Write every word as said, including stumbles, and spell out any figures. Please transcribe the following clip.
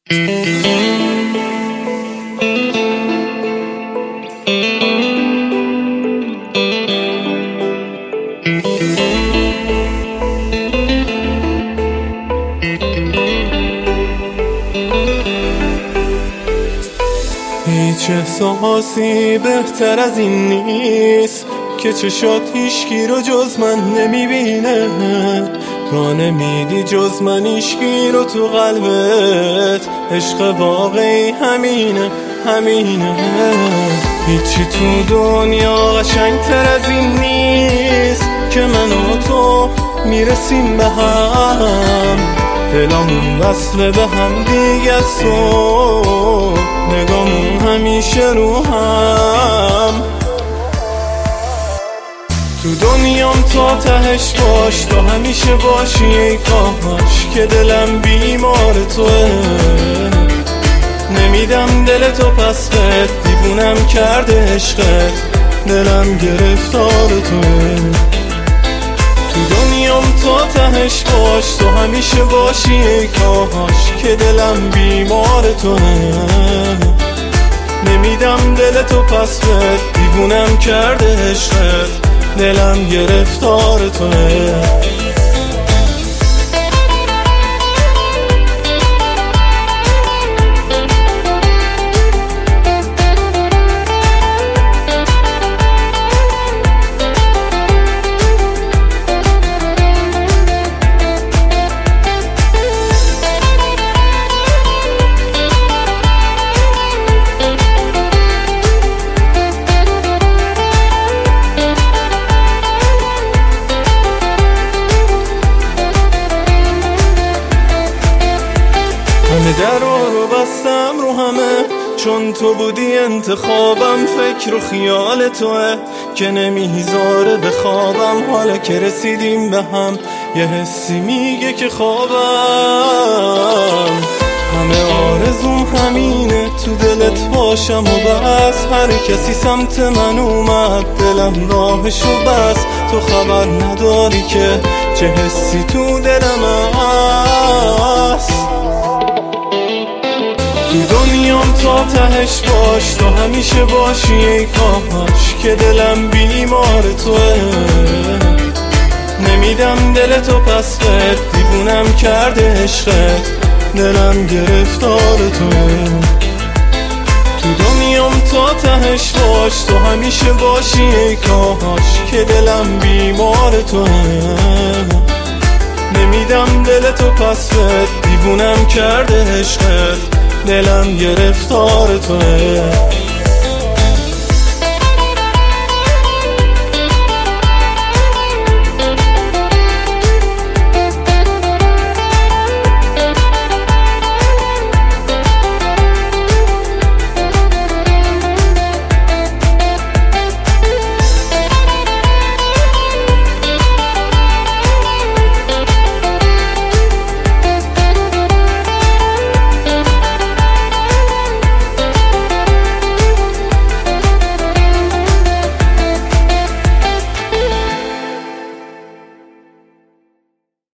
هیچ احساسی بهتر از این نیست که چشات هیچکی رو جز من نمیبینه، تا نمیدی جز من هیچکی رو تو قلبت. عشق واقعی همینه همینه. هیچی تو دنیا قشنگتر از این نیست که من و تو میرسیم به هم، دلامون وصله به هم دیگه است و نگامون همیشه رو هم. تو دنیام تا تهش باش، تا همیشه باشی ای کاش که دلم بیمار توه. نمیدم دل تو پس بد، دیوونم کرده عشقت، دلم گرفتار توه. تو دنیام تا تهش باش، تو همیشه باشی ای کاش که دلم بیمار توه. نمیدم دل تو پس بد، دیوونم کرده عشقت، دلم گرفتار توه. همه درا رو بستم رو همه، چون تو بودی انتخابم. فکر و خیال توه که نمیذاره بخوابم. حالا که رسیدیم به هم یه حسی میگه که خوابم. همه آرزوم همینه تو دلت باشم و بس. هر کسی سمت من اومد دلم راهشو بس. تو خبر نداری که چه حسی تو دلم هست. تو دنیام تا تهش باش، تو همیشه باشی ای کاش که دلم بیمار توه. نمیدم دل تو پس بد، دیوونم کرده عشقت، دلم گرفتار توه. تو دنیام تا تهش باش، تو همیشه باشی ای کاش که دلم بیمار توه. نمیدم دل تو پس بد، دیوونم کرده عشقت، دلم گرفتار توه.